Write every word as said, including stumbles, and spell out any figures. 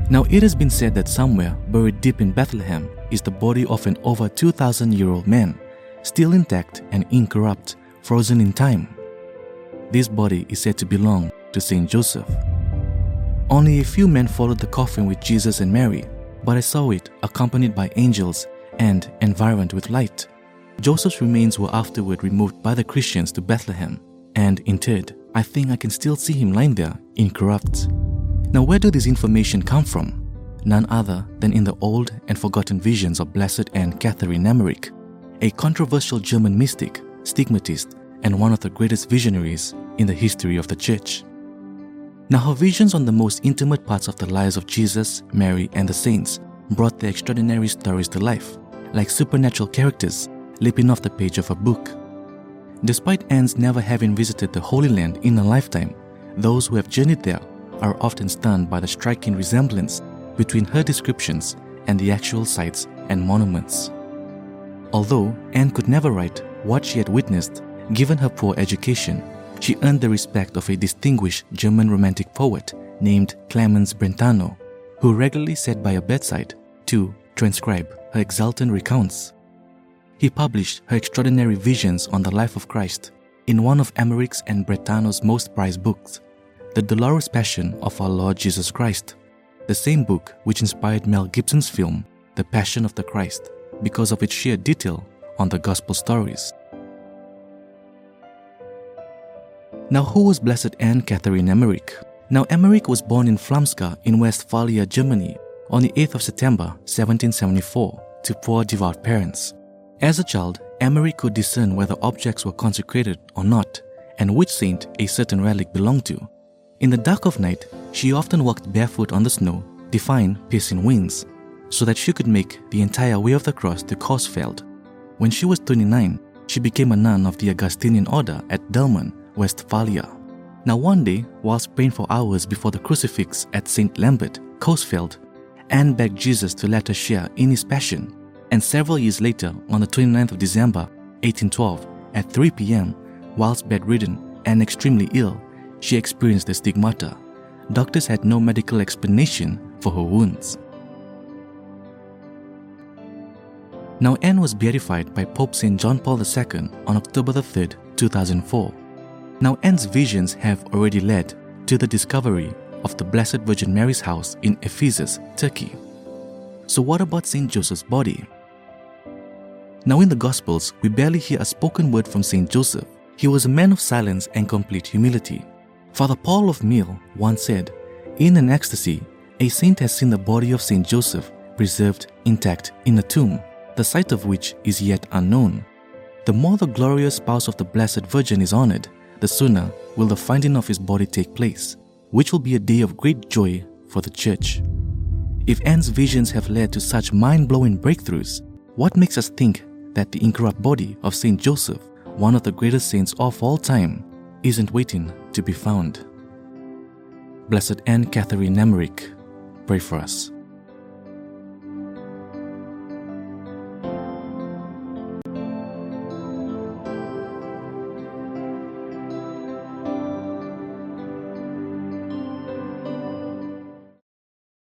Now it has been said that somewhere buried deep in Bethlehem is the body of an over two thousand year old man, still intact and incorrupt, frozen in time. This body is said to belong to Saint Joseph. Only a few men followed the coffin with Jesus and Mary, but I saw it accompanied by angels and environed with light. Joseph's remains were afterward removed by the Christians to Bethlehem and interred. I think I can still see him lying there, incorrupt. Now where did this information come from? None other than in the old and forgotten visions of Blessed Anne Catherine Emmerich, a controversial German mystic, stigmatist, and one of the greatest visionaries in the history of the Church. Now her visions on the most intimate parts of the lives of Jesus, Mary, and the saints brought their extraordinary stories to life, like supernatural characters leaping off the page of a book. Despite Anne's never having visited the Holy Land in a lifetime, those who have journeyed there are often stunned by the striking resemblance between her descriptions and the actual sites and monuments. Although Anne could never write what she had witnessed, given her poor education, she earned the respect of a distinguished German romantic poet named Clemens Brentano, who regularly sat by her bedside to transcribe her exultant recounts. He published her extraordinary visions on the life of Christ in one of Emmerich's and Brentano's most prized books, The Dolorous Passion of Our Lord Jesus Christ, the same book which inspired Mel Gibson's film The Passion of the Christ because of its sheer detail on the gospel stories. Now who was Blessed Anne Catherine Emmerich? Now Emmerich was born in Flamska in Westphalia, Germany on the eighth of September seventeen seventy-four to poor devout parents. As a child, Emmerich could discern whether objects were consecrated or not and which saint a certain relic belonged to. In the dark of night, she often walked barefoot on the snow, defying piercing winds, so that she could make the entire way of the cross to Coesfeld. When she was twenty-nine, she became a nun of the Augustinian order at Delmen, Westphalia. Now one day, whilst praying for hours before the crucifix at Saint Lambert, Coesfeld, Anne begged Jesus to let her share in his passion, and several years later, on the twenty-ninth of December, eighteen twelve, at three p m, whilst bedridden and extremely ill, she experienced the stigmata. Doctors had no medical explanation for her wounds. Now Anne was beatified by Pope Saint John Paul the Second on October the third, two thousand four. Now Anne's visions have already led to the discovery of the Blessed Virgin Mary's house in Ephesus, Turkey. So what about Saint Joseph's body? Now in the Gospels, we barely hear a spoken word from Saint Joseph. He was a man of silence and complete humility. Father Paul of Meal once said, "In an ecstasy, a saint has seen the body of Saint Joseph preserved intact in a tomb, the site of which is yet unknown. The more the glorious spouse of the Blessed Virgin is honored, the sooner will the finding of his body take place, which will be a day of great joy for the Church." If Anne's visions have led to such mind-blowing breakthroughs, what makes us think that the incorrupt body of Saint Joseph, one of the greatest saints of all time, isn't waiting to be found? Blessed Anne Catherine Emmerich, pray for us.